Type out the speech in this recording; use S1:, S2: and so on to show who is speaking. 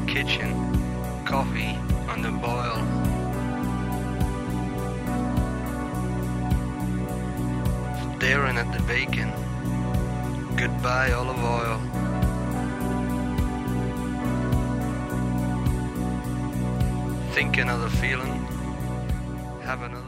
S1: kitchen, coffee on the boil. Staring at the bacon, goodbye olive oil. Think another feeling, have another